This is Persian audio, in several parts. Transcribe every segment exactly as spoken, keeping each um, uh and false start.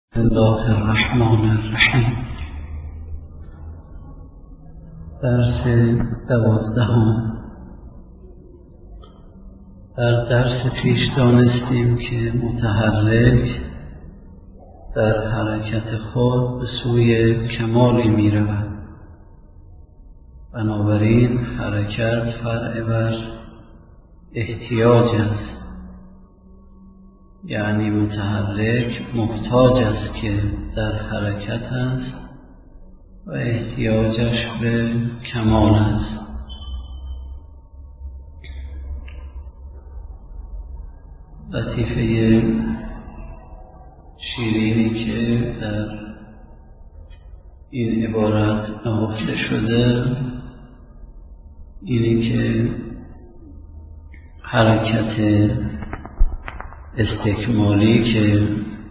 بسم الله الرحمن الرحیم. درس دوازدهم. در درس پیش دانستیم که متحرک در حرکت خود به سوی کمالی می رود. بنابراین حرکت فرع بر احتیاج است، یعنی متحرک محتاج است که در حرکت است و احتیاجش به کمال است. لطیفه شیرینی که در این عبارت نهفته شده اینی که حرکت استکمالی که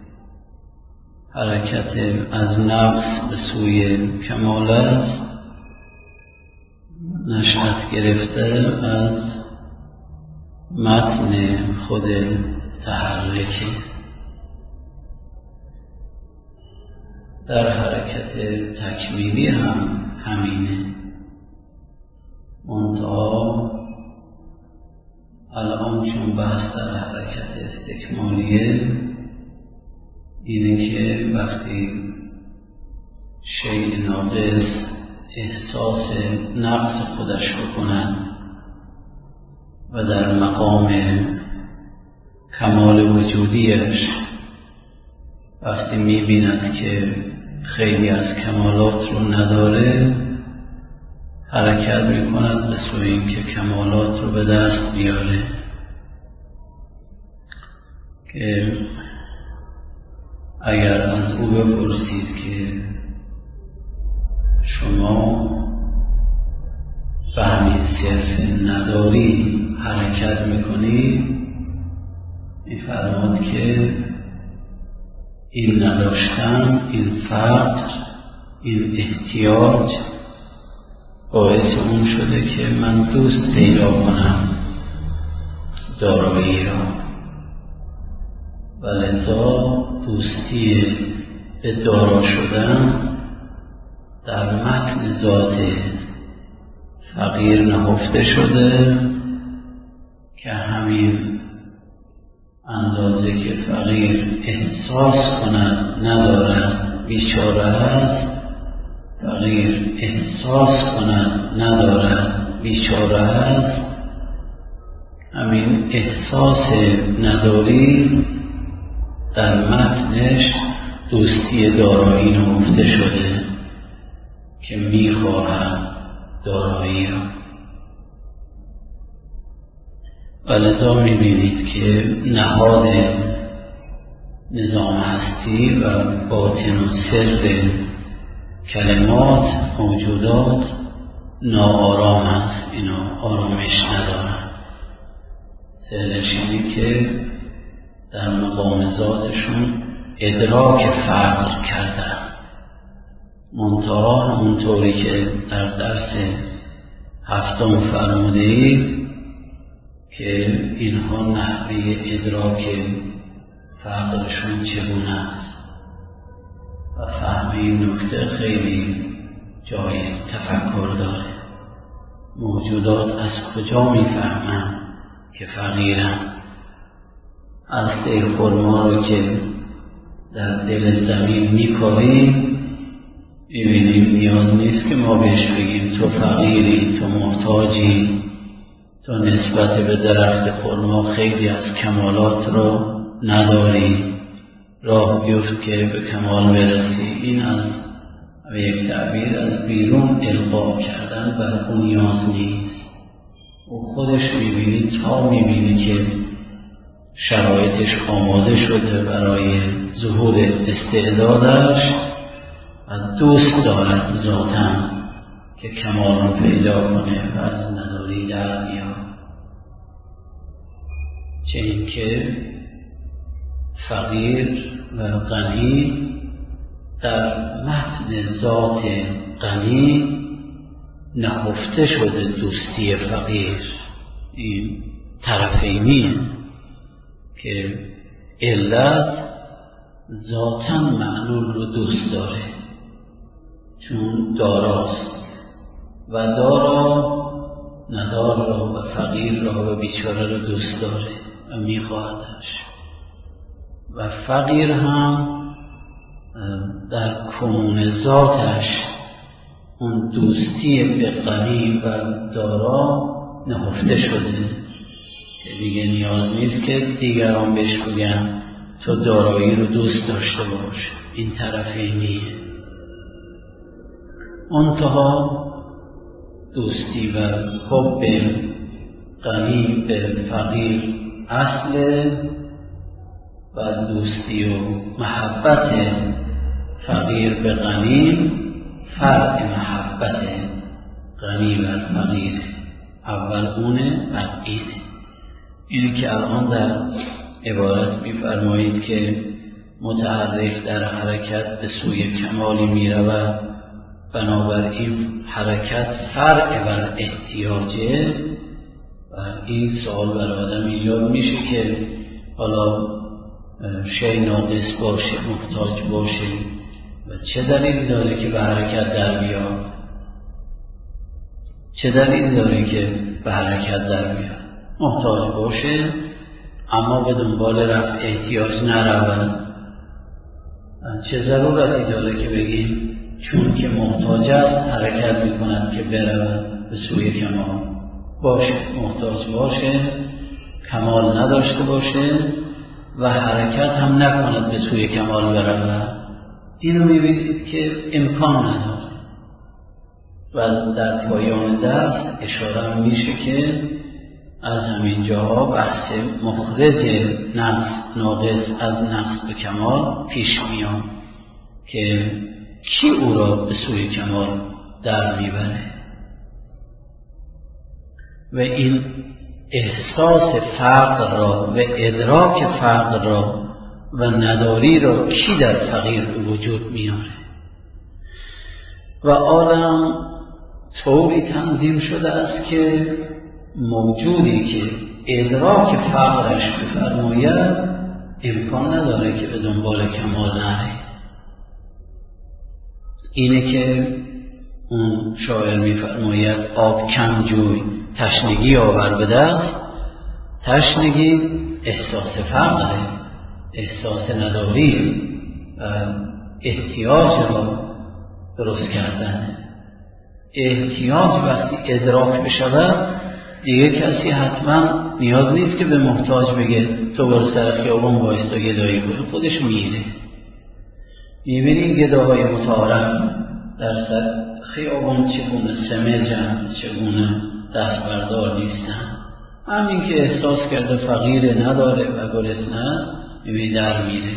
حرکت از نقص به سوی کمال است، نشأت گرفته از متن خود تحرکه. در حرکت تکمیلی هم همینه، منتها الان چون بحث در حرکت استکمالیه اینه که وقتی شیء ناقص احساس نقص خودش بکند و در مقام کمال وجودیش وقتی میبیند که خیلی از کمالات رو نداره، حرکت میکند به سوی این که کمالات رو به دست بیاره. که اگر از او بپرسید که شما فهمی صرف نداری حرکت میکنی، میفرماد که این نداشتن، این فقر، این احتیاج باعث اون شده که من دوست پیدا کنم دارایی را، و لذا دوستی به دارا شدن در متن ذات فقیر نهفته شده که همین اندازه که فقیر احساس کند ندارد بیچاره است، فقیر احساس کند ندارد بیچاره است، همین احساس نداری در متنش دوستی دارایی نهفته شده که میخواهد دارایی را. و لذا میبینید که نهاد نظام هستی و باطن و سر کلمات موجودات ناآرام است، اینا آرامش ندارند. سرش اینه که در مقام ذاتشون ادراک فقر کردن، منتها همونطوری که در درس هفتم فرموده اید که اینها نحوه ادراک فقرشون چگونه است و فهم این نکته خیلی جای تفکر داره. موجودات از کجا میفهمن که فقیرن؟ هسته خرما رو که در دل زمین میکاریم میبینیم نیاز نیست که ما بهش بگیم تو فقیری، تو محتاجی، تو نسبت به درخت خرما خیلی از کمالات رو نداری، راه بیفت که به کمال برسی. این از یک تعبیر از بیرون القا کردن بر اون نیاز نیست. او خودش میبینی تا میبینی که شرایطش آماده شده برای ظهور استعدادش و دوست دارد ذاتاً که کمال رو پیدا کنه و از نداری در بیاد. چه این که فقیر و غنی در متن ذات غنی نهفته شده دوستی فقیر. این طرفینیه که علت ذاتاً معلول رو دوست داره، چون داراست و دارا ندار را و فقیر را و بیچاره را دوست داره و میخواهدش، و فقیر هم در کنون ذاتش اون دوستی به غنی و دارا نهفته شده که دیگه نیاز نیست که دیگران بهش بگن تو دارایی رو دوست داشته باش، این طرفینیه. منتها دوستی و حب غنی به فقیر اصل و دوستی و محبت فقیر به غنی فرع محبت غنی و فقیر، اول اونه بعد اینه. اینی که الان در عبارت می‌فرمایید که متحرک در حرکت به سوی کمالی می‌رود، بنابراین حرکت فرع بر احتیاجه و این سوال بر آدم ایجاد میشه که حالا شیء ناقص باشه، محتاج باشه و چه دلیلی داره که به حرکت در بیاد؟ چه دلیلی داره که به حرکت در بیاد؟ محتاج باشه اما به دنبال رفع احتیاج نرود. چه ضرورتی داره که بگیم چون که محتاج است حرکت میکند که برود به سوی کمال؟ باشه، محتاج باشه، کمال نداشته باشه و حرکت هم نکند به سوی کمال برود، اینو میبینید که امکان نداره. و در پایان درس اشاره میشه که از همین جاها بحث مخرج نقص ناقص از نقص به کمال پیش میاد که کی او را به سوی کمال در میبره و این احساس فقر را و ادراک فقر را و نداری را کی در فقیر به وجود میاره. و عالم طوری تنظیم شده است که موجودی که ادراک فقرش بفرماید امکان نداره که به دنبال کمال نره. اینه که اون شاعر میفرماید آب کم جوی تشنگی آور به دست. تشنگی احساس فقره، احساس نداری و احتیاج را درست کردن. احتیاج وقتی ادراک بشود دیگه کسی حتما نیاز نیست که به محتاج بگه تو برو سر خیابان وایستا گدایی کنی، خودش میره. میبینی گداهای متعارف در سر خیابان چگونه سمجن، چگونه دست بردار نیستن. همین که احساس کرده فقیر نداره و گرسنه میبینی در میره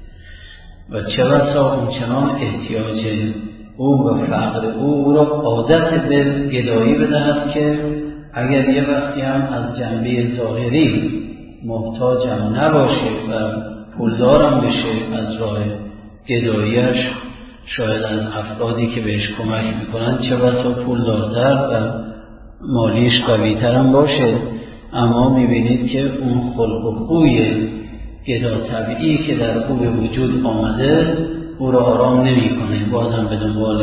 و چه بسا اونچنان احتیاج او و فقر او او را عادت به گدایی بدهد که اگر یه وقتی هم از جنبه ظاهری محتاجم نباشه و پولدارم بشه از راه گداییش، شاید از افرادی که بهش کمک میکنن چه بسا پولدارتر و مالیش قویتر هم باشه، اما میبینید که اون خلق و خوی گدا طبیعی که در او به وجود آمده او را آرام نمی کنه، بازم به دنبال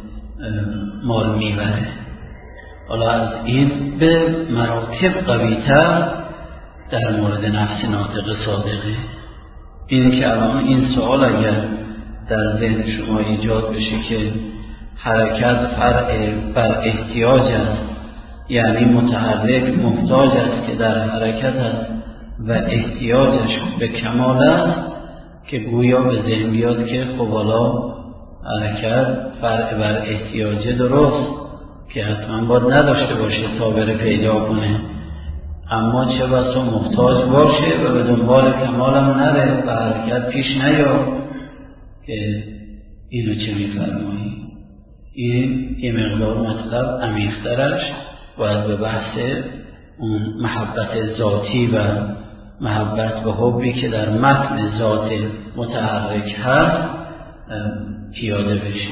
مال میبره. حالا از این به مراتب قویتر در مورد نفس ناطق صادقه. این که الان این سوال اگر در ذهن شما ایجاد بشه که حرکت فرع بر احتیاج است، یعنی متحرک محتاج است که در حرکت است و احتیاجش به کمال است، که گویا به ذهن بیاد که خب حالا حرکت فرع بر احتیاج درست که حتما باید نداشته باشه تا بره پیدا کنه، اما چه بسا محتاج باشه و به دنبال کمال هم نره و حرکت پیش نیاد. که اینو چه میفرمایی؟ این یه مقدار مطلب عمیق‌ترش باید به بحث اون محبت ذاتی و محبت و حبی که در متن ذات متحرک هست پیاده بشه.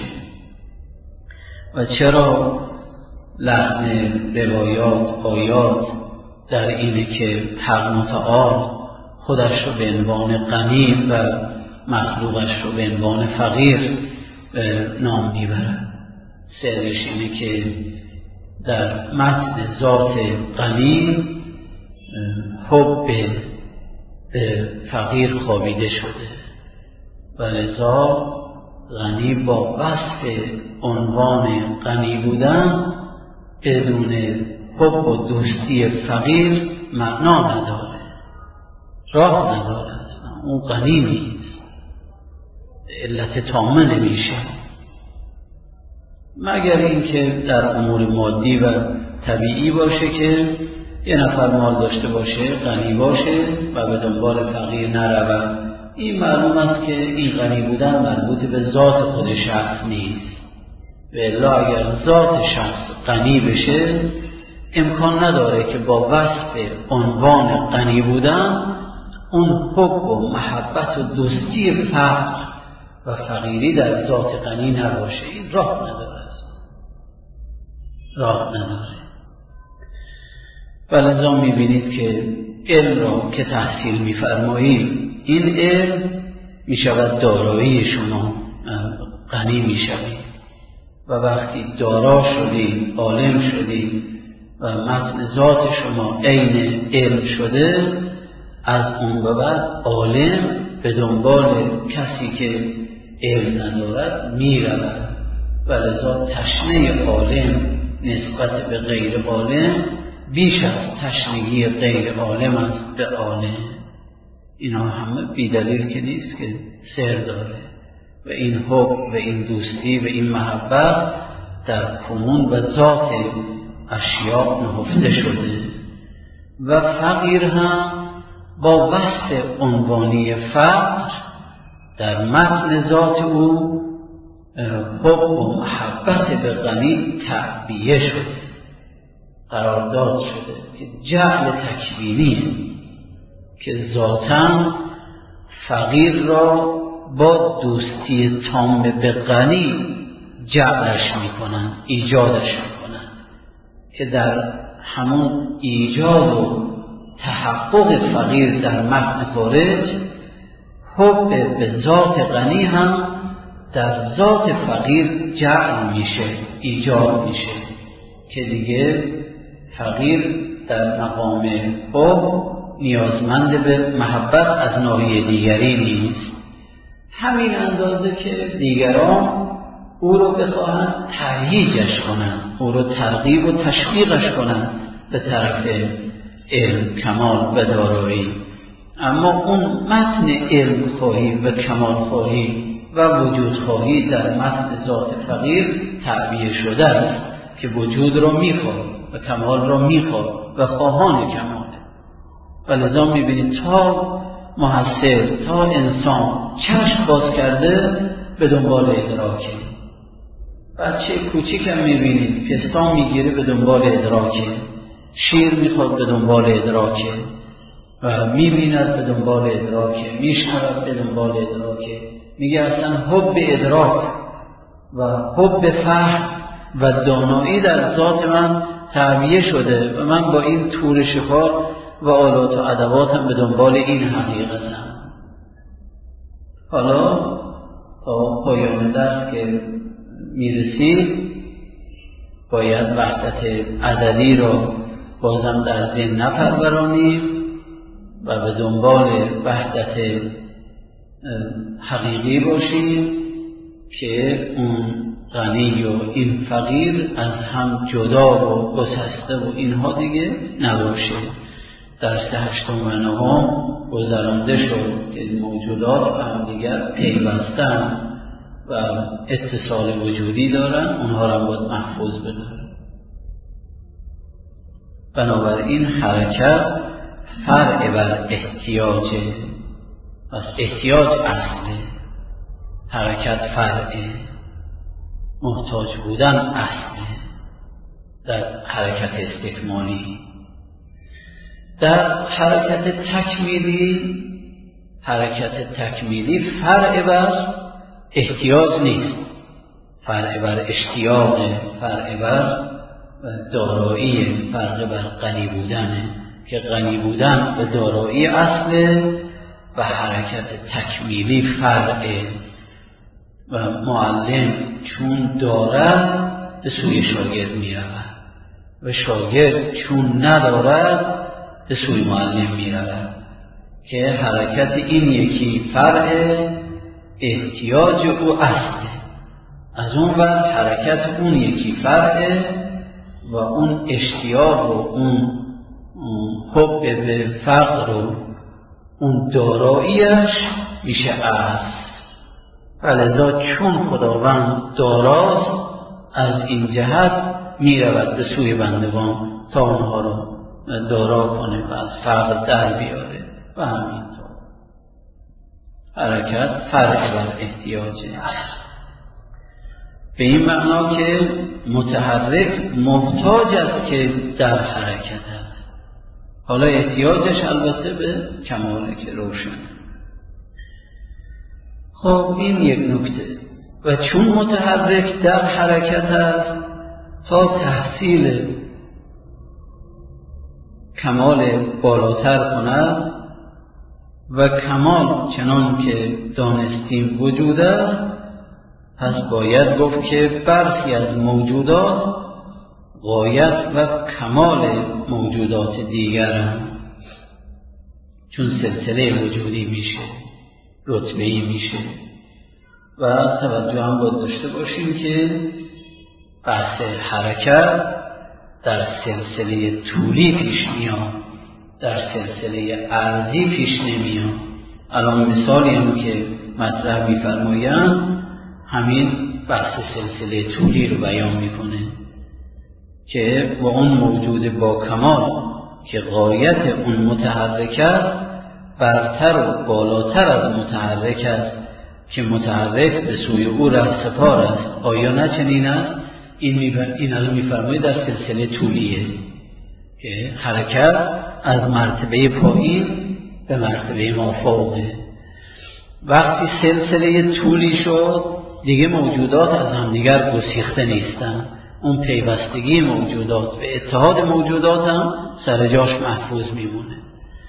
و چرا لحن روایات آیات در اینه که حق متعال خودش رو به عنوان غنی و مخلوقش رو به عنوان فقیر نام میبرد. سرش اینه که در متن ذات غنی حب به فقیر خوابیده شده و لذا غنی با وصف عنوان غنی بودن بدون حب و دوستی فقیر معنا نداره، راه نداره، اون غنی نیست، علت تامه نمیشه، مگر اینکه در امور مادی و طبیعی باشه که یه نفر مال داشته باشه، غنی باشه و به دنبال فقیر نرود. این معلوم است که این غنی بودن مربوط به ذات خود شخص نیست. و الا اگر ذات شخص غنی بشه امکان نداره که با وصف عنوان غنی بودن اون حب و محبت و دوستی فقر و فقیری در ذات غنی نباشه. این راه نداره، راه نداره. ولذا میبینید که علم را که تحصیل میفرمایید، این علم میشود دارایی شما، غنی میشوید و وقتی دارا شدید، عالم شدید و متن ذات شما عین علم شده، از اون به بعد عالم به دنبال کسی که علم ندارد میرود و لذا تشنه عالم نسبت به غیر عالم بیش از تشنگی غیر عالم است به عالم. اینا همه بیدلیل که نیست، که سر داره و این حب و این دوستی و این محبت در کنون و ذات اشیاء نهفته شده. و فقیر هم با وصف عنوانی فقر در متن ذات او حب و محبت به غنی تعبیه شده، قرارداد شده که جعل تکوینی که ذاتاً فقیر را با دوستی تام به غنی جعلش میکنن، ایجادش میکنن، که در همون ایجاد و تحقق فقیر در متن خارج حب به ذات غنی هم در ذات فقیر جعل میشه، ایجاد میشه، که دیگه فقیر در مقام حب نیازمند به محبت از ناحیه دیگری نیست. همین اندازه که دیگران او رو بخواهند تهییجش کنند، او رو ترغیب و تشویقش کنند به طرف علم، کمال و دارایی. اما اون متن علم خواهی و کمال خواهی و وجود خواهی در متن ذات فقیر تعبیه شده است که وجود را میخواد و کمال را میخواد و خواهان کمال. و لذا میبینید تا محصل، تا انسان چشم باز کرده به دنبال ادراکه. بچه کوچیک هم میبینید پستان میگیره به دنبال ادراکه، شیر میخواد به دنبال ادراکه و میبیند به دنبال ادراکه، میشنود به دنبال ادراکه. میگه اصلا حب ادراک و حب فهم و دانایی در ذات من تعبیه شده و من با این تور شکار و آلات و ادواتم به دنبال این حقیقتم. حالا تا پایان درس که میرسید باید وحدت عددی را بازم در ذهن نپرورانیم و به دنبال وحدت حقیقی باشیم که اون غنی و این فقیر از هم جدا و گسسته و اینها دیگه نباشه. درس هشتم و نهم گذرانده شد که موجودات هم دیگر پیوستن و اتصال وجودی دارن، اونها را باید محفوظ بدارن. بنابراین حرکت فرع بر احتیاجه، پس احتیاج اصله، حرکت فرعه، محتاج بودن اصله در حرکت استکمالی. در حرکت تکمیلی، حرکت تکمیلی فرع بر احتیاج نیست، فرع بر اشتیاق، فرع بر دارایی، فرع بر غنی بودنه که غنی بودن به دارایی اصله و حرکت تکمیلی فرعه و معلم چون دارد به سوی شاگرد می رود و شاگرد چون ندارد به سوی معلم می رود که حرکت این یکی فرعه، احتیاج او اصله. از اون وقت حرکت اون یکی فرعه و اون اشتیاق و اون حب به فقر و اون داراییش میشه اصل. ولذا چون خداوند داراست از این جهت می رود به سوی بندگان تا اونها رو دارا کنه و از فقر در بیاره و همینطور حرکت فرع بر احتیاجه. به این معنا که متحرک محتاج است که در حرکت است. حالا احتیاجش البته به کماله که روشن. خب این یک نکته. و چون متحرک در حرکت است تا تحصیل کمال بالاتر کند و کمال چنان که دانستیم وجود است، پس باید گفت که برخی از موجودات غایت و کمال موجودات دیگرند، چون سلسله وجودی میشه، رتبه‌ای میشه. و توجه هم باید داشته باشیم که بحث حرکت در سلسله طولی پیش میاد، در سلسله عرضی پیش نمیاد. الان مثالی هم که مطرح می‌فرمایند همین بحث سلسله طولی رو بیان میکنه که با اون موجود با کمال که غایت اون متحرک است برتر و بالاتر از متحرک است که متحرک به سوی او رهسپار است. آیا نه چنین است؟ این میبر... این الان میفرماید در سلسله طولیه که حرکت از مرتبه پایین به مرتبه مافوقه. وقتی سلسله طولی شد دیگه موجودات از همدیگر گسیخته نیستن. اون پیوستگی موجودات به اتحاد موجودات هم سر جاش محفوظ میمونه.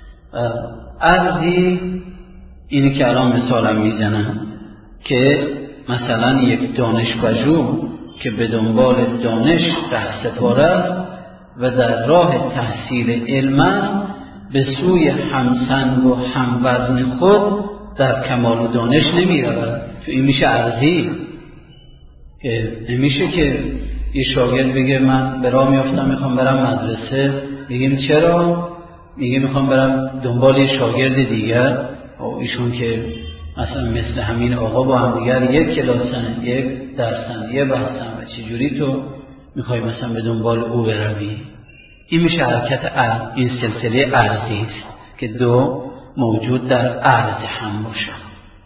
عرضی اینی که الان مثالم میزنم که مثلا یک دانشپژوه که به دنبال دانش رهسپار است و در راه تحصیل علم به سوی همسنگ و هموزن خود در کمال دانش نمی رود. تو این میشه عرضی که نمیشه که یه شاگرد بگه من به راه میافتم میخوام برم مدرسه، میگیم چرا؟ میگه میخوام برم دنبال یه شاگرد دیگر. او ایشون که مثلا مثل همین آقا با هم دیگر یک کلاسن، یک درسن، یک بحثن و چجوری تو میخوای مثلا به دنبال او بروی؟ این میشه حرکت عرض. این سلسله عرضی است که دو موجود در عرض هم باشن.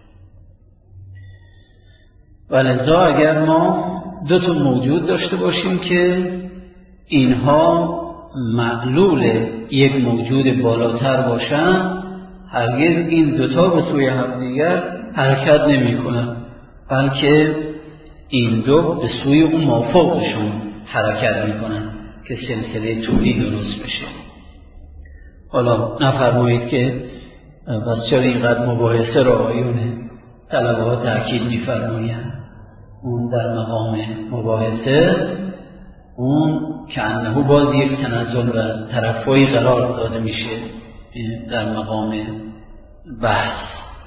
ولذا اگر ما دو تا موجود داشته باشیم که اینها معلول یک موجود بالاتر باشن، هرگز این دوتا به سوی همدیگر حرکت نمی کنن، بلکه این دو به سوی اون مافوقشون حرکت می کنن که سلسله طولی درست بشه. حالا نفرمایید که بس چرا اینقدر مباحثه را آیون طلبه ها تأکید می فرمایند. اون در مقام مباحثه اون که انهو باز یک تنزل و ترفعی قرار داده میشه در مقام بحث.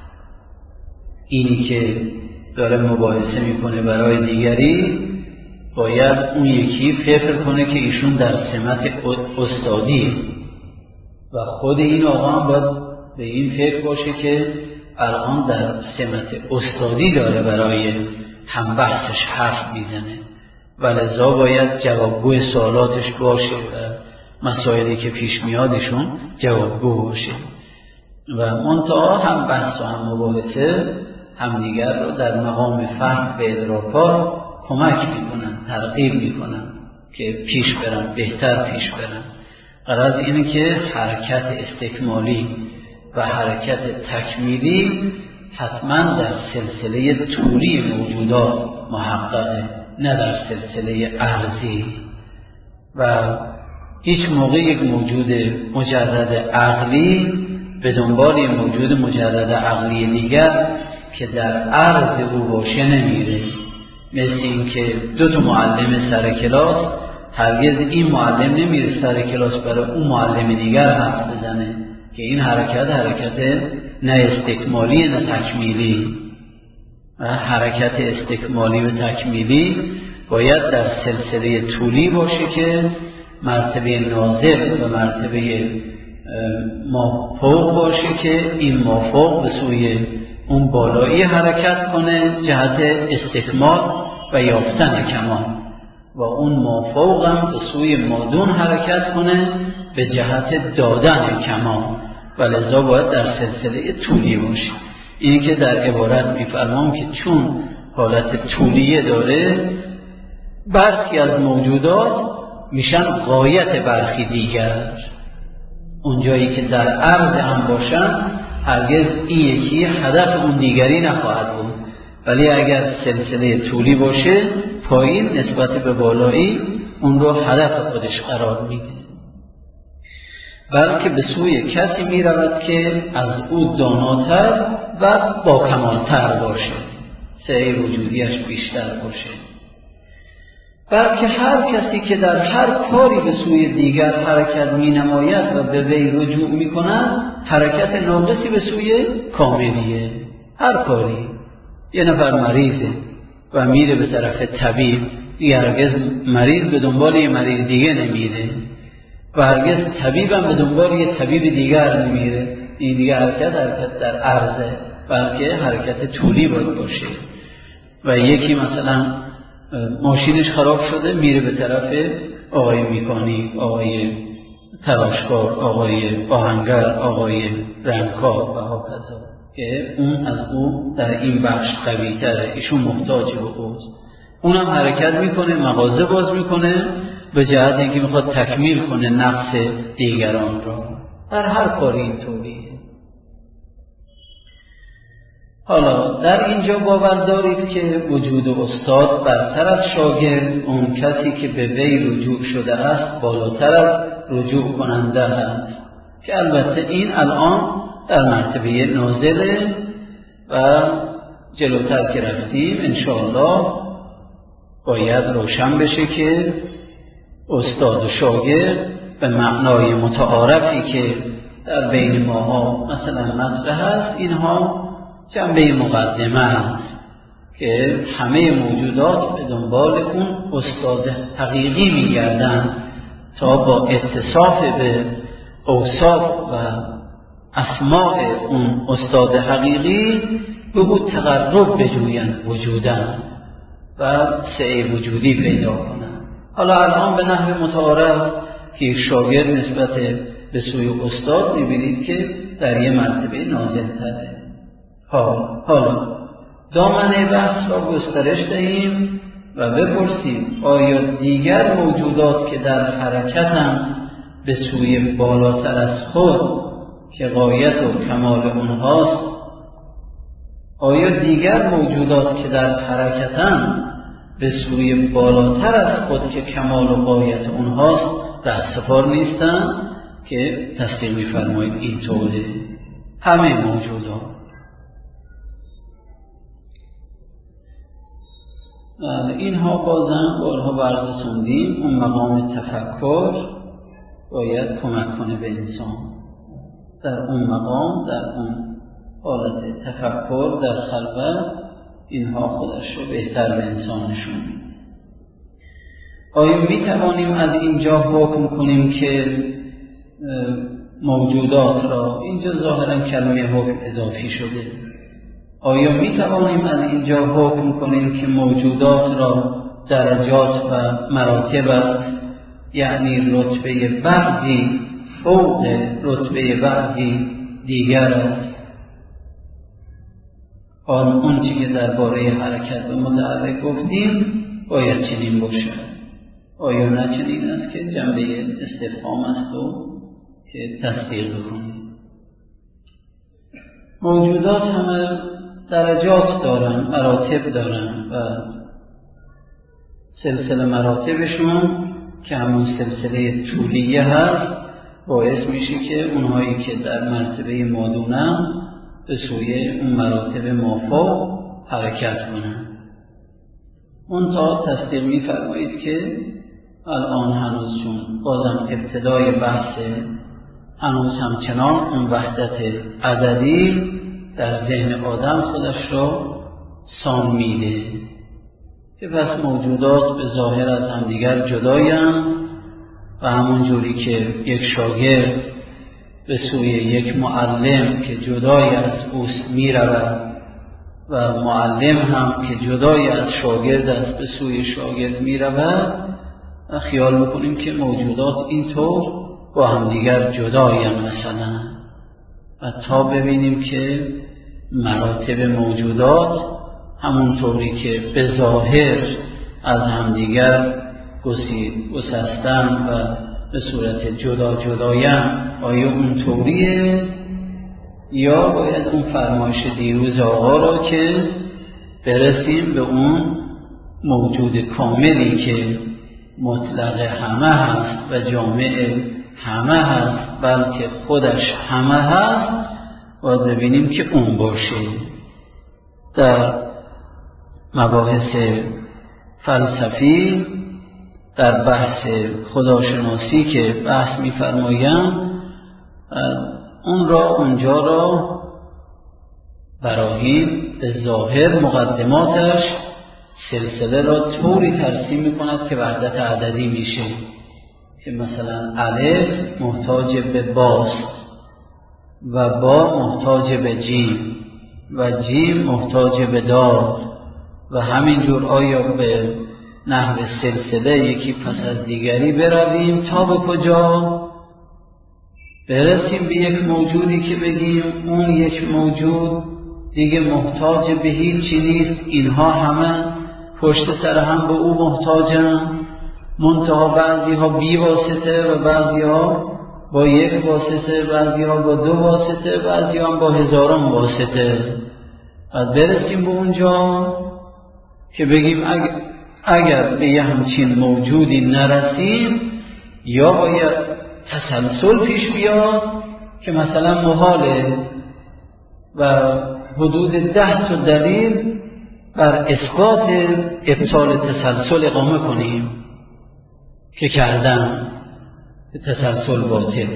اینی که داره مباحثه میکنه برای دیگری باید اون یکی فکر کنه که ایشون در سمت استادی و خود این آقا هم باید به این فکر باشه که الان در سمت استادی داره برای هم بحثش حرف میزنه و لذا باید جوابگوی سوالاتش باشه و مسائلی که پیش میادشون جوابگو باشه و منتها هم بحث و هم مباحثه همدیگر رو در مقام فهم به ادراکات کمک میکنن، ترغیب میکنن که پیش برن، بهتر پیش برن. غرض اینه که حرکت استکمالی و حرکت تکمیلی حتما در سلسله طولی موجودات محققه، نه در سلسله عرضی. و هیچ موقع یک موجود مجرد عقلی به دنبال یه موجود مجرد عقلی دیگر که در عرض او باشه نمیره. مثل این که دو تا معلم سر کلاس، هرگز این معلم نمیره سر کلاس برای اون معلم دیگر حرف بزنه که این حرکت حرکت نه استکمالی نه تکمیلی. حرکت استکمالی و تکمیلی باید در سلسله طولی باشه که مرتبه نازل و مرتبه مافوق باشه که این مافوق به سوی اون بالایی حرکت کنه جهت استکمال و یافتن کمال و اون مافوق هم به سوی مادون حرکت کنه به جهت دادن کمال و لذا باید در سلسله طولی باشه. این که در عبارت میفرمام که چون حالت طولیه داره برخی از موجودات میشن غایت برخی دیگر. اونجایی که در عرض هم باشن هرگز این یکی هدف اون دیگری نخواهد بود، ولی اگر سلسله طولی باشه پایین نسبت به بالایی اون رو هدف خودش قرار میده، بلکه به سوی کسی میرود که از او داناتر و با کمالتر باشه، سعی وجودیش بیشتر باشه. بلکه هر کسی که در هر کاری به سوی دیگر حرکت می نماید و به وی رجوع می کند حرکت ناقصی به سوی کاملیه. هر کاری، یه نفر مریضه و میره به طرف طبیب، دیگه هرگز مریض به دنبال یه مریض دیگه نمیره و هرگز طبیبم به دنبال یه طبیب دیگر نمیره. این دیگه حرکت حرکت در عرضه، بلکه حرکت طولی باید باشه. و یکی مثلا ماشینش خراب شده میره به طرف آقای مکانیک، آقای تراشکار، آقای آهنگر، آقای رنگکار و هاکذا که اون از او در این بخش قوی تره، ایشون محتاج به اوست. اونم حرکت میکنه، مغازه باز میکنه به جهت اینکه میخواد تکمیل کنه نقص دیگران را. در هر کاری اینطوریه. حالا در اینجا باور دارید که وجود استاد برتر از شاگرد، اون کسی که به وی رجوع شده است بالاتر از رجوع کننده است، که البته این الان در مرتبه نازله و جلوتر که رفتیم انشاءالله باید روشن بشه که استاد و شاگرد به معنای متعارفی که در بین ماها مثلا مطرح است، اینها جنبه مقدمه است که همه موجودات به دنبال اون استاد حقیقی می‌گردند تا با اتصاف به اوصاف و اسماء اون استاد حقیقی به او تقرب بجویند وجودن و سعی وجودی پیدا کنند. حالا الان به نحو متعارف که شاگرد نسبت به سوی استاد می‌بینید که در یه مرتبه نازل تره. حالا دامنه بحث را گسترش دهیم و بپرسیم آیا دیگر موجودات که در حرکتند به سوی بالاتر از خود که غایت و کمال اونهاست، آیا دیگر موجودات که در حرکتند به سوی بالاتر از خود که کمال و غایت اونهاست دستسپار نیستند؟ که تصدیق می‌فرمایید اینطوره. همه موجودات. اینها بازم بارها بررسوندیم اون مقام تفکر باید کمک کنه به انسان در اون مقام، در اون حالت تفکر در خلوت، اینها خودش رو بهتر به انسان نشون میده. آیا می توانیم از اینجا حکم کنیم که موجودات را، اینجا ظاهرا کلمه حکم اضافی شده، آیا می توانیم از اینجا حکم کنیم که موجودات را درجات و مراتب است، یعنی رتبه بعضی فوق رتبه بعضی دیگر است؟ آن اون چی که درباره حرکت و متحرک گفتیم باید چنین باشد. آیا نه چنین است که جنبه استفهام است و که تصدیق کنیم؟ موجودات همه درجات دارن، مراتب دارن و سلسله مراتبشون که همون سلسله طولیه هست باعث میشه که اونهایی که در مرتبه مادونن به سوی اون مراتب مافوق حرکت کنن. اون تا تصدیق میفرمایید که الان هنوز چون بازم ابتدای بحثه، هنوز همچنان اون وحدت عددی در ذهن آدم خودش را سان میده که پس موجودات به ظاهر از همدیگر جدایند و همون جوری که یک شاگرد به سوی یک معلم که جدای از اوست می رود و معلم هم که جدای از شاگرد است به سوی شاگرد می رود، و خیال میکنیم که موجودات اینطور با همدیگر جدایند مثلا، و تا ببینیم که مراتب موجودات همونطوری که به ظاهر از همدیگر گسستن و به صورت جدا جدایند، آیا اونطوریه یا باید اون فرمایش دیروز آقا را که برسیم به اون موجود کاملی که مطلق همه هست و جامع همه هست، بلکه خودش همه هست، و ببینیم که اون باشه. در مباحث فلسفی در بحث خداشناسی که بحث می‌فرمایند، اون را اونجا را براهین به ظاهر مقدماتش سلسله را طوری ترسیم می‌کند که وحدت عددی میشه که مثلا الف محتاج به باست و با محتاج به جیم و جیم محتاج به دال، و همینجور آیا به نحو سلسله یکی پس از دیگری برویم تا به کجا برسیم به یک موجودی که بگیم اون یک موجود دیگه محتاج به هیچی نیست، اینها همه پشت سر هم به او محتاجن، منتها بعضی ها بی واسطه و بعضی ها با یک واسطه، بعضی ها با دو واسطه، بعضی ها با هزاران واسطه. و برسیم به اونجا که بگیم اگر, اگر به یه همچین موجودی نرسیم یا باید تسلسل پیش بیاد که مثلا محاله و حدود ده تا دلیل بر اثبات ابطال تسلسل اقامه کنیم که کردن تسلسل باطل،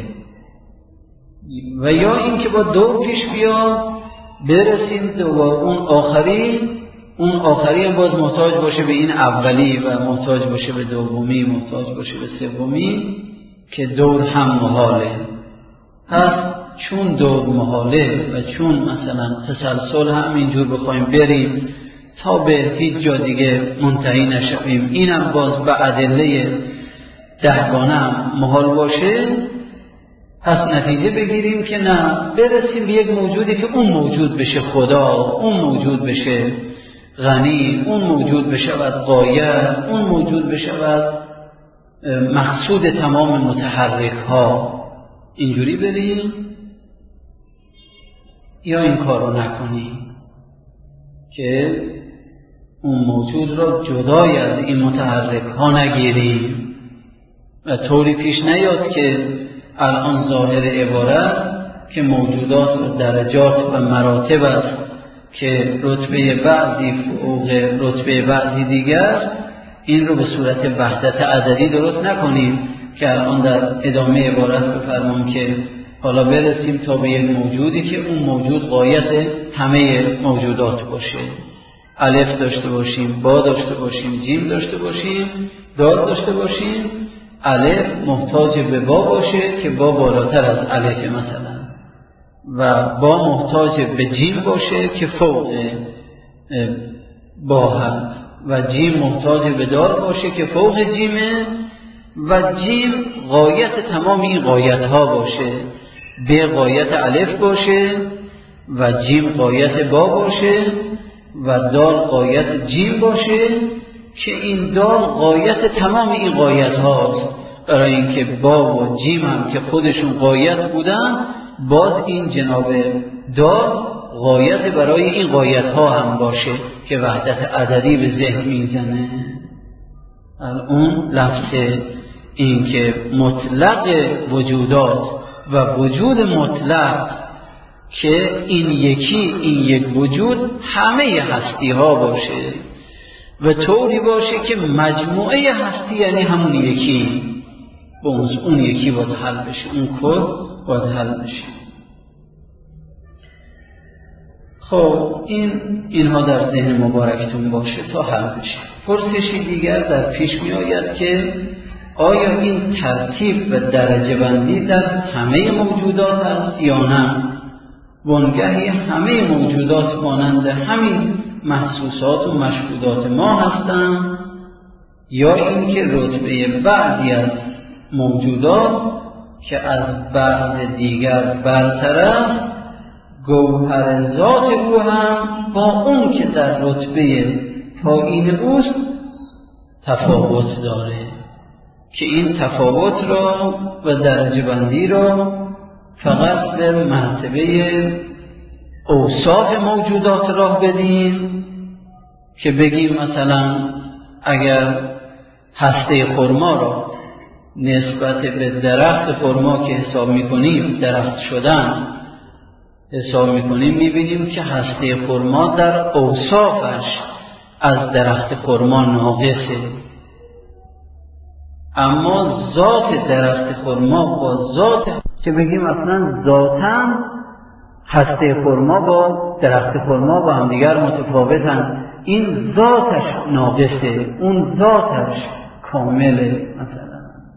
و یا این که با دو پیش بیاد برسیم دو با اون آخری، اون آخری هم باز محتاج باشه به این اولی و محتاج باشه به دومی، محتاج باشه به سومی، که دور هم محاله. پس چون دور محاله و چون مثلا تسلسل هم اینجور بخوایم بریم تا به هیچ جا دیگه منتهی نشویم، اینم باز به ادله دهگانه هم محال باشه، پس نتیجه بگیریم که نه، برسیم به یک موجودی که اون موجود بشه خدا، اون موجود بشه غنی، اون موجود بشود غایت، اون موجود بشود مقصود تمام متحرک ها. اینجوری بریم یا این کار رو نکنیم که اون موجود را جدای از این متحرک ها نگیریم و طوری پیش نیاد که الان ظاهر عبارت که موجودات و درجات و مراتب است که رتبه بعضی فوق رتبه بعضی دیگر، این رو به صورت وحدت عددی درست نکنیم که الان در ادامه عبارت بفرمام که حالا برسیم تا به یک موجودی که اون موجود غایت همه موجودات باشه، الف داشته باشیم، با داشته باشیم، جیم داشته باشیم، دال داشته باشیم، الف محتاج به با باشه که با بالاتر از الف مثلا، و با محتاج به جیم باشه که فوق با هست، و جیم محتاج به دال باشه که فوق جیمه، و جیم غایت تمام این غایت ها باشه، به غایت الف باشه و جیم غایت با باشه و دال غایت جیم باشه که این دال غایت تمام این غایت هاست، برای اینکه با و جیم هم که خودشون غایت بودن، باز این جناب دال غایت برای این غایت ها هم باشه که وحدت عددی به ذهن میزنه. اون لفظ اینکه مطلق وجودات و وجود مطلق که این یکی این یک وجود همه هستی ها باشه و طوری باشه که مجموعه هستی یعنی همون یکی اون یکی باید حل بشه، اون کل باید حل بشه. خب این اینها در ذهن مبارکتون باشه تا حل بشه. پرسشی دیگر در پیش می آید که آیا این ترتیب و درجه بندی در همه موجودات است یا نه؟ وانگهی همه موجودات مانند همین محسوسات و مشهودات ما هستند یا اینکه رتبه بعضی از موجودات که از بعض دیگر برتر است گوهر ذات او هم با اون که در رتبه پایین اوست تفاوت داره که این تفاوت را و درجه بندی را فقط به مرتبه اوصاف موجودات راه بدیم که بگیم مثلا اگر هسته خرما را نسبت به درخت خرما که حساب میکنیم درخت شدن حساب میکنیم میبینیم که هسته خرما در اوصافش از درخت خرما ناقصه، اما ذات درخت خرما با ذات که بگیم اصلا ذاتاً هسته خرما با درخت خرما با هم دیگر متفاوتن، این ذاتش ناقصه، اون ذاتش کامله. مثلا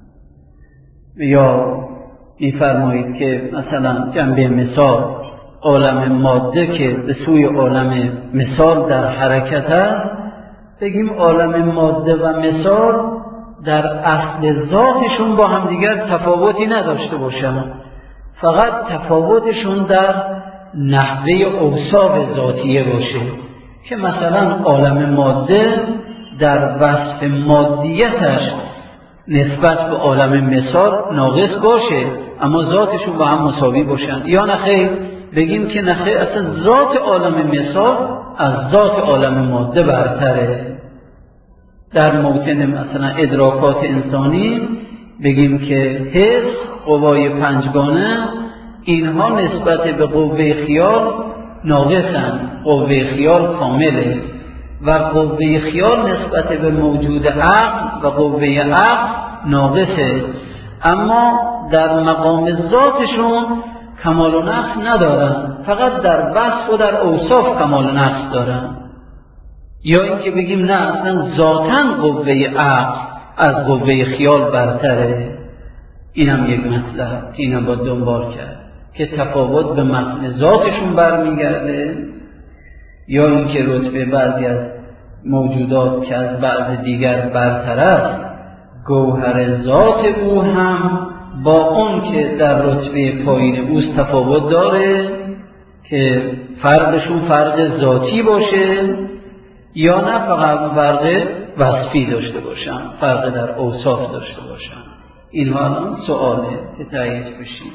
یا می‌فرمایید که مثلا جنبه مثال عالم ماده که به سوی عالم مثال در حرکت است، بگیم عالم ماده و مثال در اصل ذاتشون با هم دیگر تفاوتی نداشته باشن، فقط تفاوتشون در نحوه اوصاف ذاتیه باشه که مثلا عالم ماده در وصف مادیتش نسبت به عالم مثال ناقص باشه اما ذاتشون با هم مساوی باشن، یا نخیر بگیم که نخیر اصلا ذات عالم مثال از ذات عالم ماده برتره. در موطن مثلا ادراکات انسانی بگیم که حس قوای پنجگانه اینها نسبت به قوه خیال ناقصن، قوه خیال کامله و قوه خیال نسبت به موجود عقل و قوه عقل ناقصه، اما در مقام ذاتشون کمال و نقص ندارن، فقط در وصف و در اوصاف کمال و نقص دارن. یا اینکه بگیم نه اصلا ذاتاً قوه عقل از قوه خیال برتره، اینم یک مطلب اینم با دنبال کرد که تفاوت به متن ذاتشون برمیگرده، یا اینکه رتبه بعضی از موجودات که از بعض دیگر برتر است گوهر ذات او هم با اون که در رتبه پایین اوست تفاوت داره که فرقشون فرق ذاتی باشه یا نه فقط فرق وصفی داشته باشن، فرق در اوصاف داشته باشن. اینها الان سؤاله که تایید بشیم.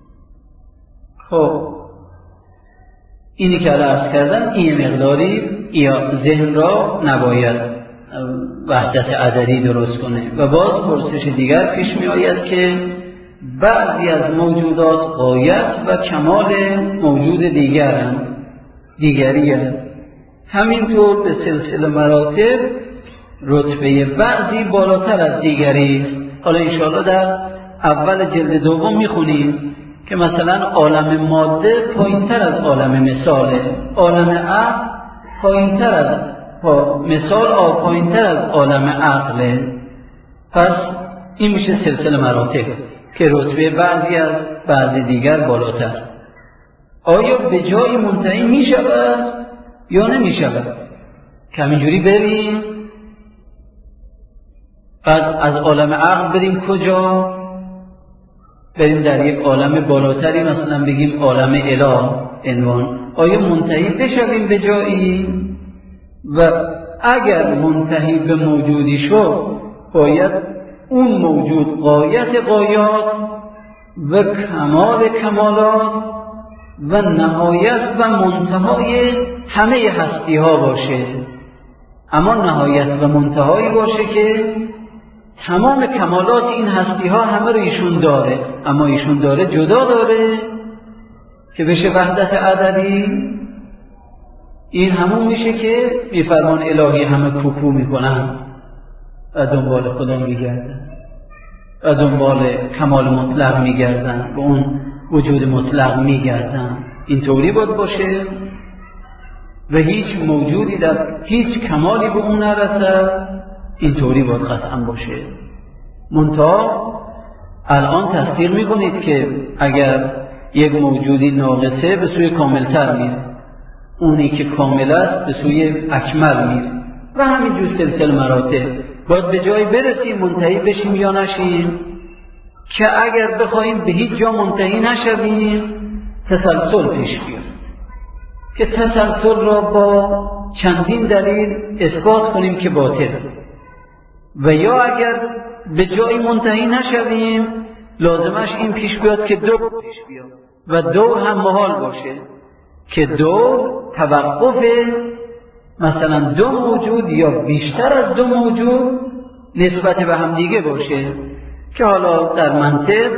خب اینی که عرض کردم این مقداری یا ذهن را نباید وحدت عددی درست کنه. و باز پرسش دیگر پیش می آید که بعضی از موجودات غایت و کمال موجود دیگرند دیگری هست. همینطور به سلسله مراتب رتبه بعضی بالاتر از دیگری است. حالا انشاءالله در اول جلد دوم میخونیم که مثلا عالم ماده پایینتر از عالم مثاله، عالم عقل پایینتر از مثال آ پایینتر از عالم عقله. پس این میشه سلسله مراتب که رتبه بعضی از بعضی دیگر بالاتر. آیا به جای منتهی میشود یا نمیشود؟ که همینجوری بریم بعد از عالم عقل بریم کجا؟ بریم در یک عالم بالاتری مثلا بگیم عالم اله عنوان. آیا منتهی بشویم به جایی؟ و اگر منتهی به موجودی شد باید اون موجود غایت غایات و کمال کمالات و نهایت و منتهای همه هستی ها باشه، اما نهایت و منتهایی باشه که تمام کمالات این هستی ها همه رو ایشون داره، اما ایشون داره جدا داره که بشه وحدت عددی. این همون میشه که میفرمان الهی همه کوکو میکنن و دنبال خدا میگردن و دنبال کمال مطلق میگردن و اون وجود مطلق میگردن. اینطوری باید باشه و هیچ موجودی در هیچ کمالی به اون نرسد. اینطوری باید قطعا باشه. منتها الان تصدیق میکنید که اگر یک موجودی ناقصه به سوی کاملتر میره، اونی که کامل است به سوی اکمل میره و همینجور سلسله مراتب. باید به جایی برسیم منتهی بشیم یا نشیم که اگر بخوایم به هیچ جا منتهی نشویم تسلسل پیش بیاد، که تسلسل را با چندین دلیل اثبات کنیم که باطل، و یا اگر به جایی منتهی نشویم لازمش این پیش بیاد که دو پیش بیاد و دو هم محال باشه، که دو توقف مثلا دو موجود یا بیشتر از دو موجود نسبت به هم دیگه باشه، که حالا در منطق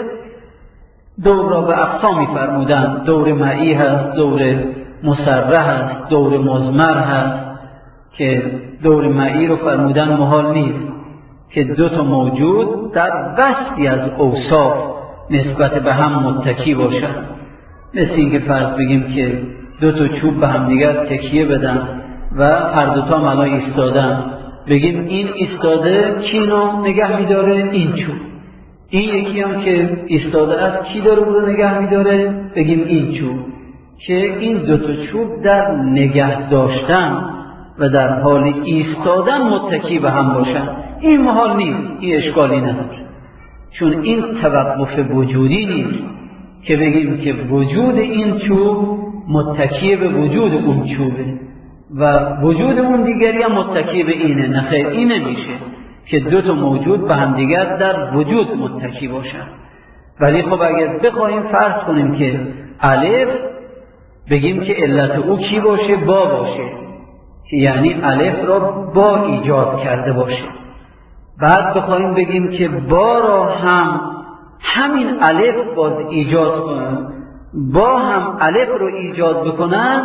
دور را به اقسامی فرمودن. دور معی هست، دور مسرح هست، دور مضمر هست، که دور معی رو فرمودن محال نیست که دو تا موجود در بستی از اوصاف نسبت به هم متکی باشن. مثل اینکه فرض بگیم که دو تا چوب به هم دیگر تکیه بدن و هر دو تا ملا ایستادن، بگیم این ایستاده کی اینو نگه میداره؟ این چوب. این یکی هم که ایستاده است کی داره اون رو نگه میداره؟ بگیم این چوب. که این دو تا چوب در نگه داشتن و در حال ایستادن متکی به هم باشن. این محال نیست، این اشکالی نداره، چون این توقف وجودی نیست که بگیم که وجود این چوب متکی به وجود اون چوبه و وجود اون دیگری هم متکی به اینه. نه خیر، این نمیشه که دو تا موجود به هم دیگر در وجود متکی باشن. ولی خب اگر بخوایم فرض کنیم که الف بگیم که علت او کی باشه؟ با باشه، که یعنی الف را با ایجاد کرده باشه. بعد بخوایم بگیم که با را هم همین الف باز ایجاد کنن، با هم الف رو ایجاد بکنن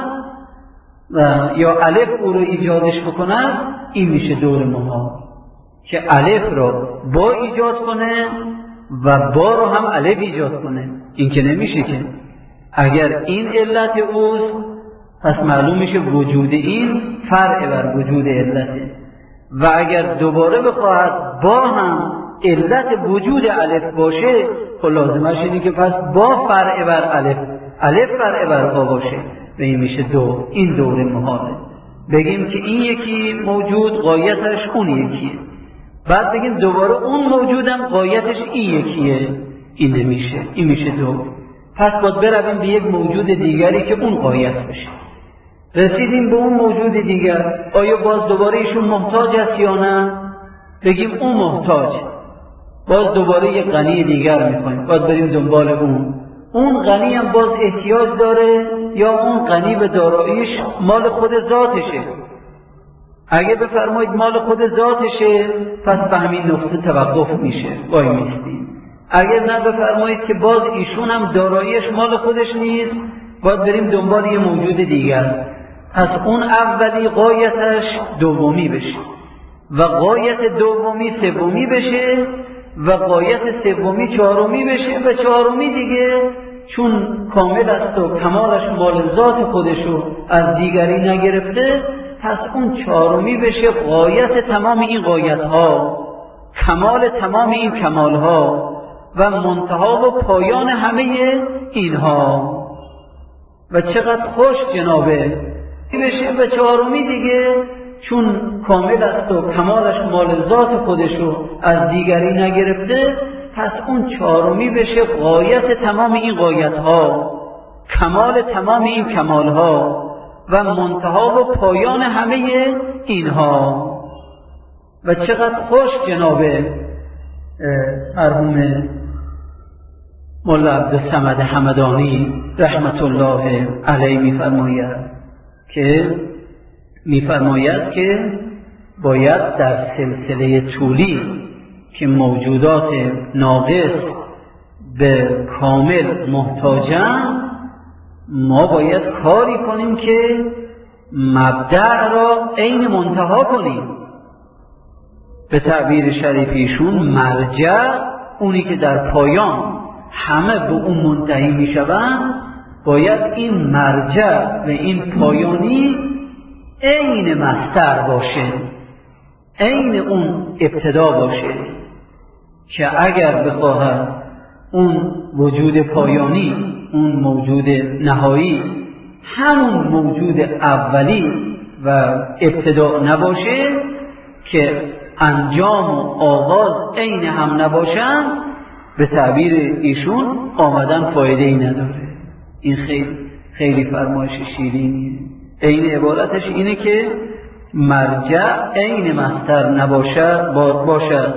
و یا الف او رو ایجادش بکنن، این میشه دور محال، که الف رو با ایجاد کنه و با رو هم الف ایجاد کنه. این که نمیشه که. اگر این علت اوست پس معلوم میشه وجود این فرع بر وجود علته، و اگر دوباره بخواهد با هم علت وجود الف باشه خب لازمش اینه که پس با فرع بر الف، الف فرع بر با باشه و این میشه دو. این دور محاله. بگیم که این یکی موجود غایتش اون یکیه، بعد بگیم دوباره اون موجودم غایتش این یکیه، این نمیشه، این میشه دو. پس باید برویم به یک موجود دیگری که اون غایت بشه. رسیدیم به اون موجود دیگر، آیا باز دوباره ایشون محتاج است یا نه؟ بگیم اون محتاج، باز دوباره یک غنی دیگر میخوایم، باید بریم دنبال اون. اون غنی هم باز احتیاج داره یا اون غنی به داراییش مال خود ذاتشه؟ اگه بفرمایید مال خود ذاتشه پس به همین نقطه توقف میشه، وای میستیم. اگر نه بفرمایید که باز ایشون هم داراییش مال خودش نیست، باید بریم دنبال یه موجود دیگر. پس اون اولی غایتش دومی بشه و غایت دومی سومی بشه و غایت سومی چهارمی بشه و چهارمی دیگه چون کامل است و کمالش مال ذات خودشو از دیگری نگرفته، پس اون چهارمی بشه غایت تمام این غایت ها، کمال تمام این کمال ها و منتها و پایان همه اینها. و چقدر خوش جنابه بشه و چهارمی دیگه چون کامل است و کمالش مال ذات خودشو از دیگری نگرفته، پس اون چهارمی بشه غایت تمام این غایت ها، کمال تمام این کمال ها و منتها و پایان همه اینها. و چقدر خوش جنابه مرحوم مولا عبدالصمد حمدانی رحمت الله علیه میفرماید که میفرماید که باید در سلسله طولی که موجودات ناقص به کامل محتاجن، ما باید کاری کنیم که مبدأ را عین منتها کنیم. به تعبیر شریفیشون مرجع، اونی که در پایان همه به اون منتهی می شوند، باید این مرجع و این پایانی عین مصدر باشه، عین اون ابتدا باشه، که اگر بخواهد اون وجود پایانی، اون موجود نهایی همون موجود اولی و ابتدا نباشه، که انجام و آغاز عین هم نباشن، به تعبیر ایشون آمدن فایده ای نداره. این خیلی خیلی فرمایش شیرینیه. عین عبارتش اینه که مرجع عین مصدر نباشد باشد.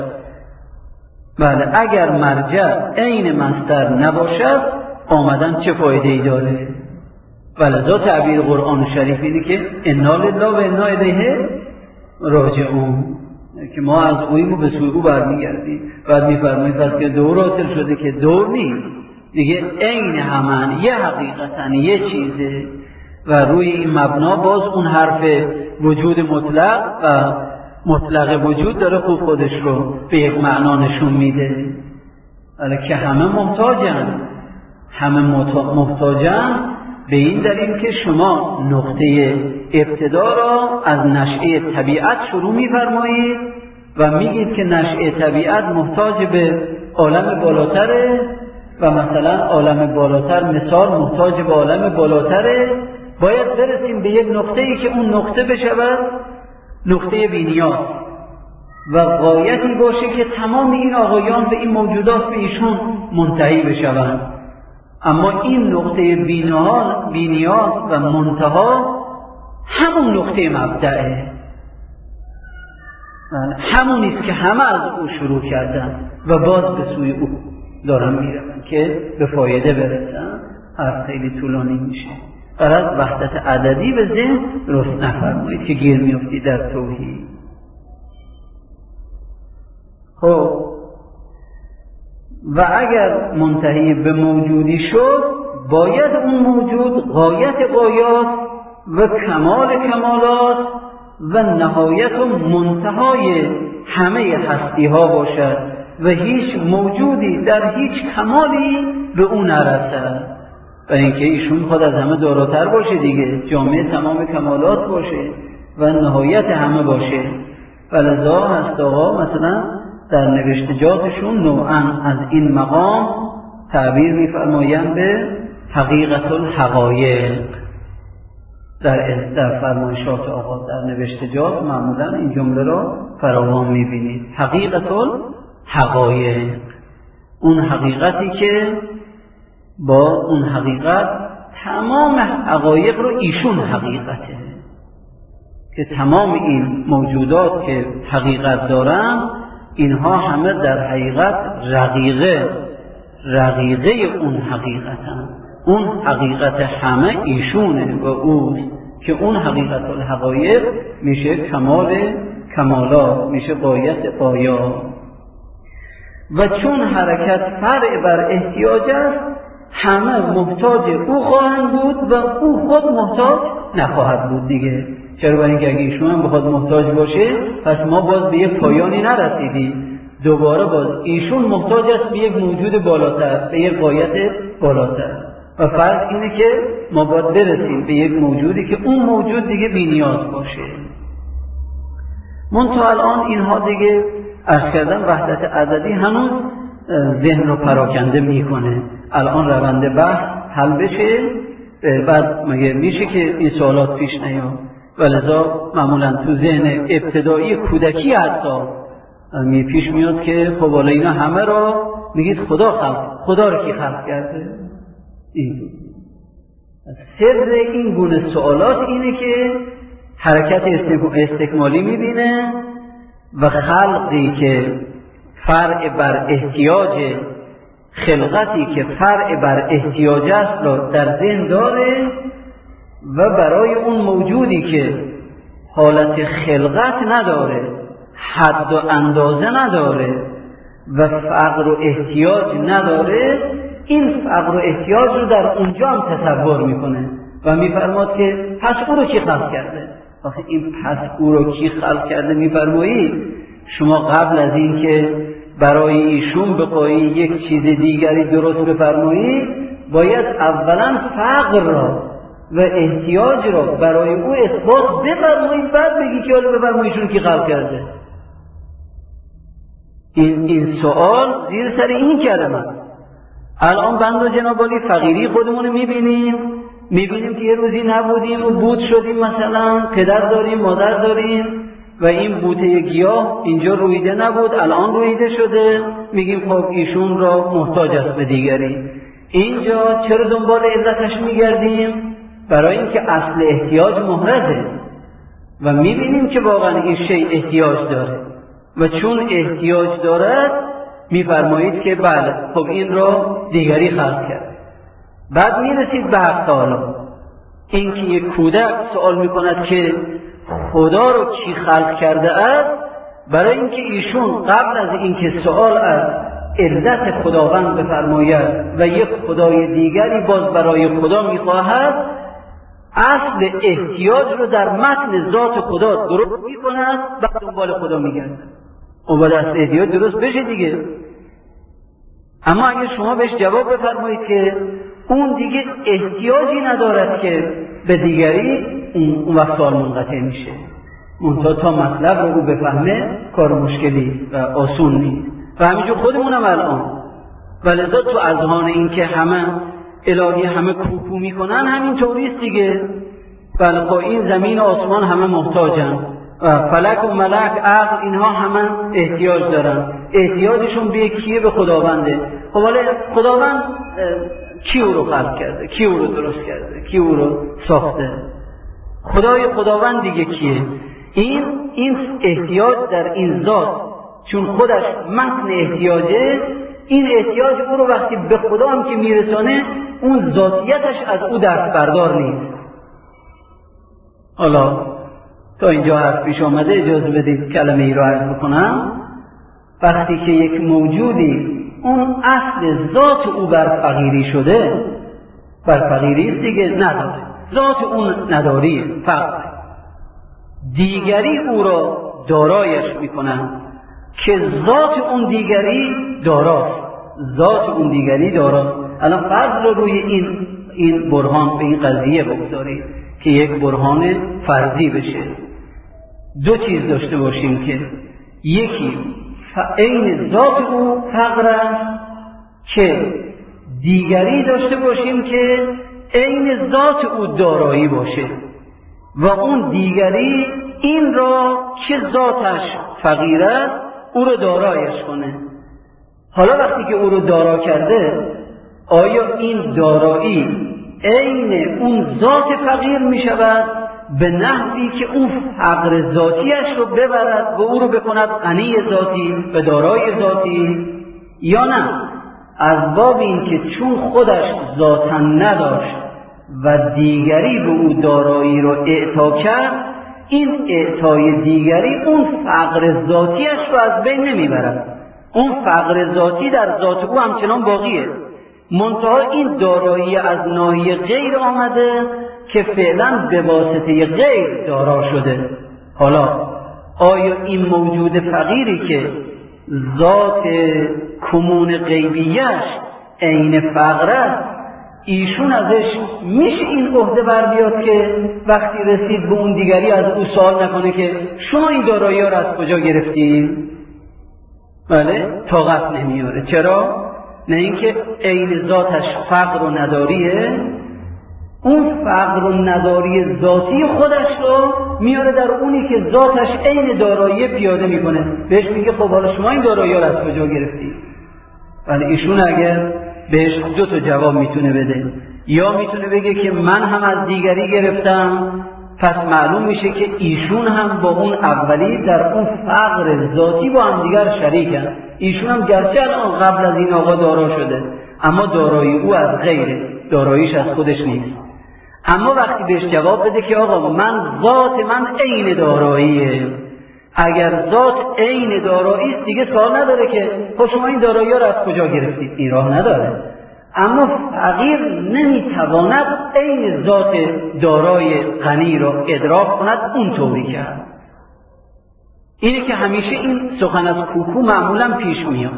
بله، اگر مرجع عین مصدر نباشد آمدن چه فایده ای داره؟ ولذا تعبیر قرآن شریف اینه که انا لله و انا الیه راجعون، که ما از اویم و به سوی او برمیگردیم. بعد میفرمایید پس که دور حاصل شده که دور نیست دیگه، عین همن، یه حقیقتن، یه چیزه. و روی این مبنا باز اون حرف وجود مطلق و مطلق وجود داره خوب خودش رو به یک معنا نشون میده. ولی که همه محتاجن، همه محتاجن به این دلیل که شما نقطه ابتدا را از نشأه طبیعت شروع می‌فرمایید و میگید که نشأه طبیعت محتاج به عالم بالاتره و مثلا عالم بالاتر مثال محتاج به عالم بالاتره. باید برسیم به یک نقطه‌ای که اون نقطه بشود نقطه بی‌نیاز و غایتی باشه که تمام این آقایان به این موجودات به ایشون منتهی بشوند. اما این نقطه بی‌نیاز و منتها همون نقطه مبدأه، همونیست که همه از او شروع کردن و باز به سوی او دارن میرن که به فایده برسن. حرف خیلی طولانی میشه. قرار وحدت عددی به ذهن درست نفرمایید که گیر میفتی در توحید. خب و اگر منتهی به موجودی شد، باید اون موجود غایت غایات و کمال کمالات و نهایت و منتهای همه هستی ها باشد و هیچ موجودی در هیچ کمالی به اون نرسد. برای اینکه ایشون خود از همه داراتر باشه دیگه، جامعه تمام کمالات باشه و نهایت همه باشه. ولذا هست آقا مثلا در نوشتجاتشون نوعا از این مقام تعبیر می‌فرمایند به حقیقت الحقایق. در در فرمایشات آقا در نوشتجات معمولا این جمله را فراوان می‌بینید. حقیقت الحقایق، اون حقیقتی که با اون حقیقت تمام حقایق رو ایشون حقیقته، که تمام این موجودات که حقیقت دارن اینها همه در حقیقت رقیقه رقیقه اون حقیقتن. اون حقیقت همه ایشونه و اوست که اون حقیقت الحقایق میشه کمال کمالات، میشه غایت غایات. و چون حرکت فرع بر احتیاج است، همه محتاج او خواهند بود و او خود محتاج نخواهد بود دیگه. چرا؟ برای اینکه اگه ایشون هم بخواد محتاج باشه پس ما باز به یک پایانی نرسیدیم، دوباره باز ایشون محتاج است به یک موجود بالاتر، به یک غایت بالاتر. و فرض اینه که ما باید برسیم به یک موجودی که اون موجود دیگه بی‌نیاز باشه. منتها الان اینها دیگه عرض کردم وحدت عددی هنوز ذهن رو پراکنده میکنه. الان روند بحث حل بشه، بعد مگه میشه که این سوالات پیش نیاد؟ ولذا معمولا تو ذهن ابتدایی کودکی حتی می پیش میاد که خب حالا اینا همه رو میگید خدا خلق، خدا رو کی خلق کرده؟ این سر این گونه سوالات اینه که حرکت استکمالی میبینه و خلقی که فرع بر احتیاج، خلقتی که فرع بر احتیاج است را در ذهن داره و برای اون موجودی که حالت خلقت نداره، حد و اندازه نداره و فقر و احتیاج نداره، این فقر و احتیاج رو در اونجا هم تصور میکنه و میفرماد که پس او رو کی خلق کرده؟ آخه این پس او رو کی خلق کرده میفرمایید؟ شما قبل از این که برای ایشون بخواهی یک چیز دیگری درست بفرمایید، باید اولا فقر را و احتیاج را برای او اثبات بفرمایید، بعد بگی که حالا بفرمایید ایشون کی خلق کرده. این این سوال زیر سر این کلمه. الان بند و جناب عالی فقیری خودمون میبینیم میبینیم که یه روزی نبودیم و بود شدیم، مثلا پدر داریم مادر داریم و این بوته گیاه اینجا رویده نبود الان رویده شده، میگیم خب ایشون را محتاج است به دیگری. اینجا چرا دنبال علتش میگردیم؟ برای اینکه اصل احتیاج محرزه و میبینیم که واقعا این شیء احتیاج داره و چون احتیاج دارد میفرمایید که بله خب این را دیگری خلق کرد. بعد میرسید به حق تعالی، این که یک کودک سوال میکند که خدا رو کی خلق کرده است، برای اینکه ایشون قبل از اینکه سوال از علت خداوند بفرماید و یک خدای دیگری باز برای خدا میخواهد، اصل احتیاج رو در متن ذات خدا درست میکند، بعد دنبال خدا میگرد. اون باید اصل احتیاج درست بشه دیگه. اما اگر شما بهش جواب بفرمایید که اون دیگه احتیاجی ندارد که به دیگری، اون وقت سوال منقطع میشه. منتها تا مطلب رو او بفهمه کار مشکلی و آسون نیست. و همینجور خودمونم الان ولذا تو اذهان این که همه الهی همه کوکو میکنن همین طوریست دیگه. بله با این زمین و آسمان همه محتاجن و فلک و ملک عقل اینها همه احتیاج دارن، احتیاجشون به کیه؟ به خداونده. خب حالا خداوند کی او رو خلق کرده؟ کی او رو درست کرده؟ کی او رو ساخته؟ خدای خداوند دیگه کیه؟ این این احتیاج در این ذات چون خودش متن احتیاجه، این احتیاج او رو وقتی به خدا هم که میرسانه اون ذاتیتش از او دست بردار نیست. حالا تا اینجا حرف پیش آمده اجازه بدید کلمه ای رو عرض بکنم. وقتی که یک موجودی اون اصل ذات او بر فقیری شده، بر فقیری است دیگه، نداره، ذات اون نداری فقر، دیگری او را دارایش میکنن که ذات اون دیگری داراست، ذات اون دیگری داراست. الان فرض رو روی این این برهان به این قضیه بگذارید که یک برهان فرضی بشه. دو چیز داشته باشیم که یکی عین ذات او فقر است، که دیگری داشته باشیم که عین ذات او دارایی باشه و اون دیگری این را که ذاتش فقیر است او رو دارایش کنه. حالا وقتی که او رو دارا کرده، آیا این دارایی عین اون ذات فقیر می شود به نحوی که اون فقر ذاتیش رو ببرد و او رو بکند غنی ذاتی و دارای ذاتی، یا نه از باب این که چون خودش ذاتا نداشت و دیگری به او دارایی رو اعطا کرد، این اعطای دیگری اون فقر ذاتیش رو از بین نمیبرد، اون فقر ذاتی در ذات او همچنان باقیه، منتها این دارایی از ناحیه غیر آمده که فعلا به واسطه غیر دارا شده. حالا آیا این موجود فقیری که ذات کمون غیبیش عین فقر است، ایشون ازش میشه این عهده بر بیاد که وقتی رسید به اون دیگری از او سوال نکنه که شما این دارایی ها رو از کجا گرفتید؟ بله طاقت نمیاره. چرا؟ نه اینکه عین ذاتش فقر و نداریه، اون فقر و نداری ذاتی خودش رو میاره در اونی که ذاتش عین دارایی پیاده میکنه، بهش میگه خب حالا شما این دارایی ها رو از کجا گرفتید؟ ولی ایشون اگر بهش دو تا جواب میتونه بده، یا میتونه بگه که من هم از دیگری گرفتم، پس معلوم میشه که ایشون هم با اون اولی در اون فقر ذاتی با هم دیگر شریکن، ایشون هم گرچه الان قبل از این آقا دارا شده اما دارایی او از غیره، داراییش از خودش نیست. اما وقتی بهش جواب بده که آقا من ذات من عین داراییه، اگر ذات عین دارایی است دیگه سوال نداره که خب شما این دارایی ها رو از کجا گرفتید، این راه نداره. اما فقیر نمیتواند عین ذات دارای غنی را ادراک کند اونطوری کرد. اینه که همیشه این سخن از کوکو معمولا پیش میاد.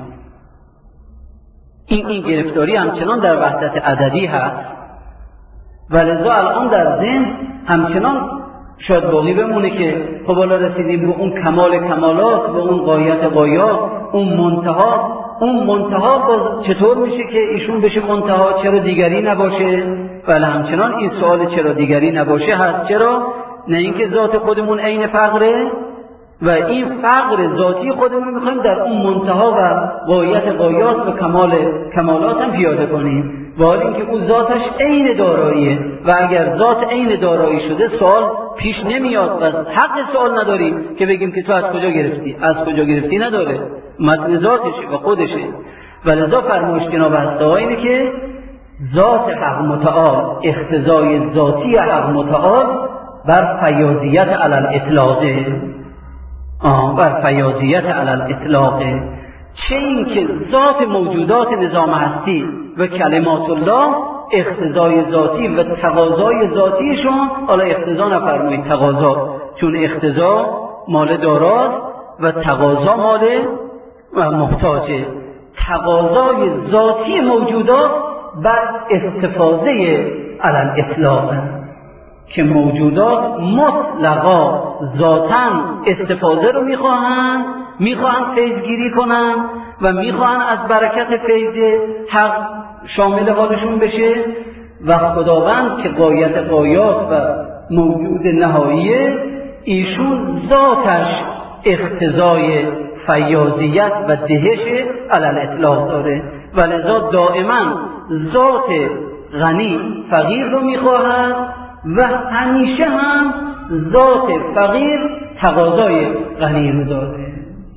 این این گرفتاری همچنان در وحدت عددی هست و لذا الان در ذهن همچنان شاید باقی بمونه که خب حالا رسیدیم به اون کمال کمالات، به اون غایت غایات، اون منتها. اون منتها باز چطور میشه که ایشون بشه منتها؟ چرا دیگری نباشه؟ بله همچنان این سوال چرا دیگری نباشه هست. چرا؟ نه اینکه ذات خودمون عین فقره و این فقر ذاتی خودمون میخوایم در اون منتها و غایت غایات و کمال کمالات هم پیاده کنیم، و حال اینکه اون ذاتش عین داراییه و اگر ذات عین دارایی شده سوال پیش نمیاد و حق سوال نداریم که بگیم که تو از کجا گرفتی، از کجا گرفتی نداره، متن ذاتشه و خودشه. و لذا فرمایش جناب هسته اینه که ذات حق متعال، اقتضای ذاتی حق متعال بر فیاضیت علی الاطلاقه، آه بر فیاضیت علی الاطلاقه. چه این که ذات موجودات نظام هستی و کلمات الله اقتضای ذاتی و تقاضای ذاتیشون، حالا اقتضا نفرمایید تقاضا، چون اقتضا مال داراست و تقاضا مال و محتاجه. تقاضای ذاتی موجودات بر استفاده علی الاطلاق که موجودات مطلقا ذاتاً استفاده رو میخواهند، میخواهند فیضگیری کنند و میخواهند از برکت فیض حق شامل حالشون بشه و خداوند که غایت غایات و موجود نهاییه، ایشون ذاتش اقتضای فیاضیت و دهش علی الاطلاق داره و لذا دائما ذات غنی فقیر رو میخواهد و همیشه هم ذات فقیر تقاضای غنی رو داره.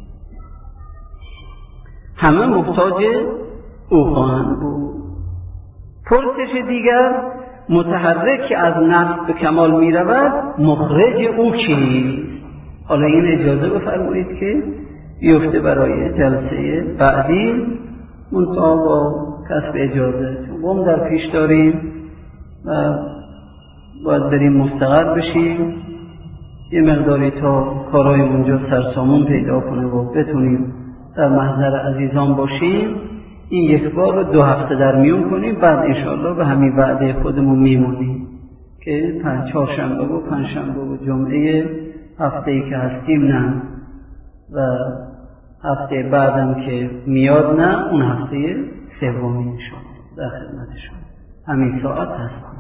همه محتاج او خواهند بود. پرسش دیگر، متحرک که از نفس به کمال می رود مخرج او کیست؟ حالا این اجازه بفرمایید که بیفته برای جلسه بعدی، منتها با کسب اجازه، چون قوم در پیش داریم و باید بریم مستقر بشیم، یه مقداری تا کارهای اونجا سرسامون پیدا کنه و بتونیم در محضر عزیزان باشیم. این یک بار رو دو هفته در میون کنیم، بعد انشاءالله به همین وعده خودمون میمونیم که پنج چهارشنبه و پنجشنبه و جمعه هفته‌ای که هستیم نه، و هفته بعدم که میاد نه، اون هفته سومی انشاءالله در خدمت شما همین ساعت هست.